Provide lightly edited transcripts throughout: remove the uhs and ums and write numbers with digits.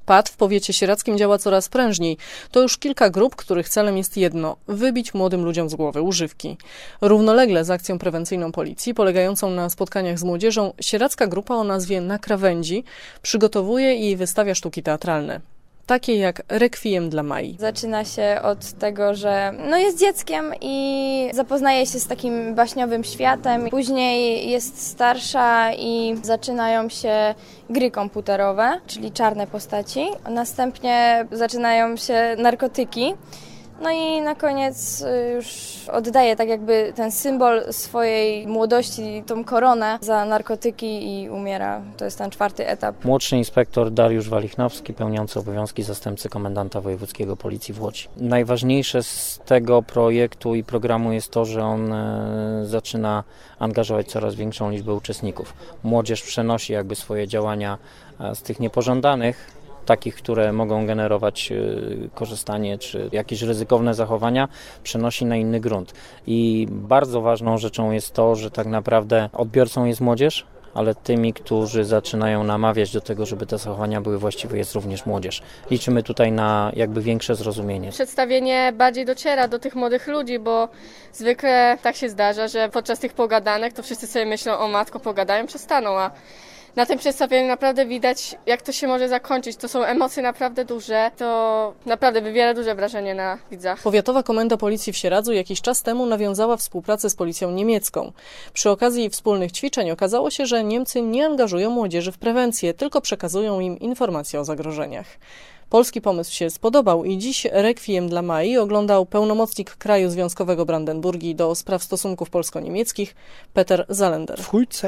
PAD w powiecie sieradzkim działa coraz prężniej. To już kilka grup, których celem jest jedno – wybić młodym ludziom z głowy używki. Równolegle z akcją prewencyjną policji, polegającą na spotkaniach z młodzieżą, sieradzka grupa o nazwie Na Krawędzi przygotowuje i wystawia sztuki teatralne. Takie jak Rekwiem dla Mai. Zaczyna się od tego, że jest dzieckiem i zapoznaje się z takim baśniowym światem. Później jest starsza i zaczynają się gry komputerowe, czyli czarne postaci. Następnie zaczynają się narkotyki. No i na koniec już oddaje tak jakby ten symbol swojej młodości, tą koronę za narkotyki i umiera. To jest ten 4. etap. Młodszy inspektor Dariusz Walichnowski, pełniący obowiązki zastępcy komendanta wojewódzkiego Policji w Łodzi. Najważniejsze z tego projektu i programu jest to, że on zaczyna angażować coraz większą liczbę uczestników. Młodzież przenosi jakby swoje działania z tych niepożądanych, takich, które mogą generować korzystanie czy jakieś ryzykowne zachowania, przenosi na inny grunt. I bardzo ważną rzeczą jest to, że tak naprawdę odbiorcą jest młodzież, ale tymi, którzy zaczynają namawiać do tego, żeby te zachowania były właściwe, jest również młodzież. Liczymy tutaj na jakby większe zrozumienie. Przedstawienie bardziej dociera do tych młodych ludzi, bo zwykle tak się zdarza, że podczas tych pogadanek to wszyscy sobie myślą, o matko, pogadają, przestaną, a na tym przedstawieniu naprawdę widać, jak to się może zakończyć. To są emocje naprawdę duże. To naprawdę wywiera duże wrażenie na widzach. Powiatowa Komenda Policji w Sieradzu jakiś czas temu nawiązała współpracę z policją niemiecką. Przy okazji wspólnych ćwiczeń okazało się, że Niemcy nie angażują młodzieży w prewencję, tylko przekazują im informacje o zagrożeniach. Polski pomysł się spodobał i dziś Rekwiem dla Mai oglądał pełnomocnik kraju związkowego Brandenburgii do spraw stosunków polsko-niemieckich Peter Zalender.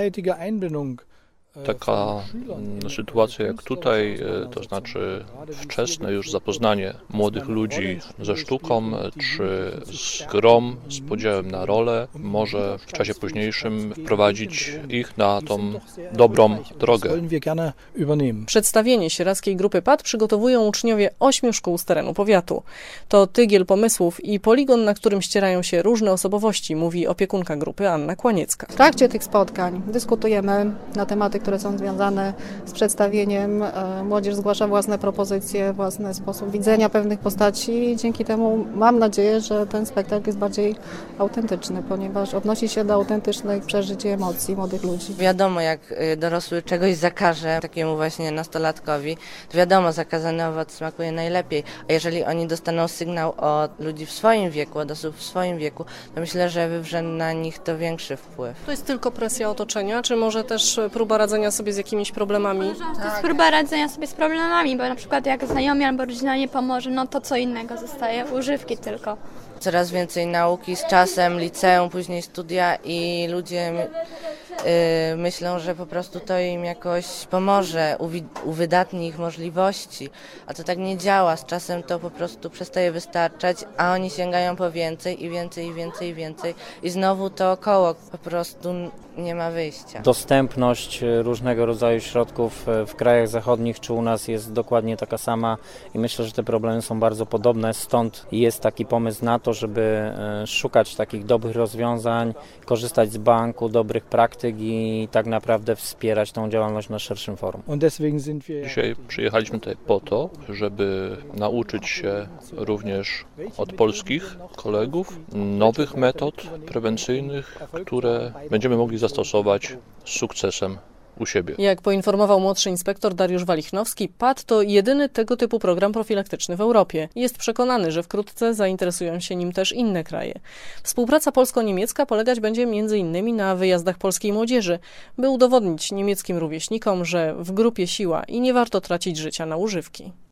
Taka sytuacja jak tutaj, to znaczy wczesne już zapoznanie młodych ludzi ze sztuką czy z grą, z podziałem na role, może w czasie późniejszym prowadzić ich na tą dobrą drogę. Przedstawienie sieradzkiej grupy PAD przygotowują uczniowie 8 szkół z terenu powiatu. To tygiel pomysłów i poligon, na którym ścierają się różne osobowości, mówi opiekunka grupy Anna Kłaniecka. W trakcie tych spotkań dyskutujemy na tematy, które są związane z przedstawieniem. Młodzież zgłasza własne propozycje, własny sposób widzenia pewnych postaci i dzięki temu mam nadzieję, że ten spektakl jest bardziej autentyczny, ponieważ odnosi się do autentycznych przeżyć i emocji młodych ludzi. Wiadomo, jak dorosły czegoś zakaże takiemu właśnie nastolatkowi, to wiadomo, zakazany owoc smakuje najlepiej, a jeżeli oni dostaną sygnał od ludzi w swoim wieku, od osób w swoim wieku, to myślę, że wywrze na nich to większy wpływ. To jest tylko presja otoczenia, czy może też próba radzenia sobie z jakimiś problemami? To jest próba radzenia sobie z problemami, bo na przykład jak znajomi albo rodzina nie pomoże, no to co innego zostaje, używki tylko. Coraz więcej nauki z czasem, liceum, później studia i ludzie myślą, że po prostu to im jakoś pomoże, uwydatni ich możliwości, a to tak nie działa. Z czasem to po prostu przestaje wystarczać, a oni sięgają po więcej i więcej i więcej i więcej i znowu to koło po prostu nie ma wyjścia. Dostępność różnego rodzaju środków w krajach zachodnich czy u nas jest dokładnie taka sama i myślę, że te problemy są bardzo podobne, stąd jest taki pomysł na to, żeby szukać takich dobrych rozwiązań, korzystać z banku, dobrych praktyk i tak naprawdę wspierać tą działalność na szerszym forum. Dzisiaj przyjechaliśmy tutaj po to, żeby nauczyć się również od polskich kolegów nowych metod prewencyjnych, które będziemy mogli zastosować z sukcesem u siebie. Jak poinformował młodszy inspektor Dariusz Walichnowski, PAD to jedyny tego typu program profilaktyczny w Europie. Jest przekonany, że wkrótce zainteresują się nim też inne kraje. Współpraca polsko-niemiecka polegać będzie m.in. na wyjazdach polskiej młodzieży, by udowodnić niemieckim rówieśnikom, że w grupie siła i nie warto tracić życia na używki.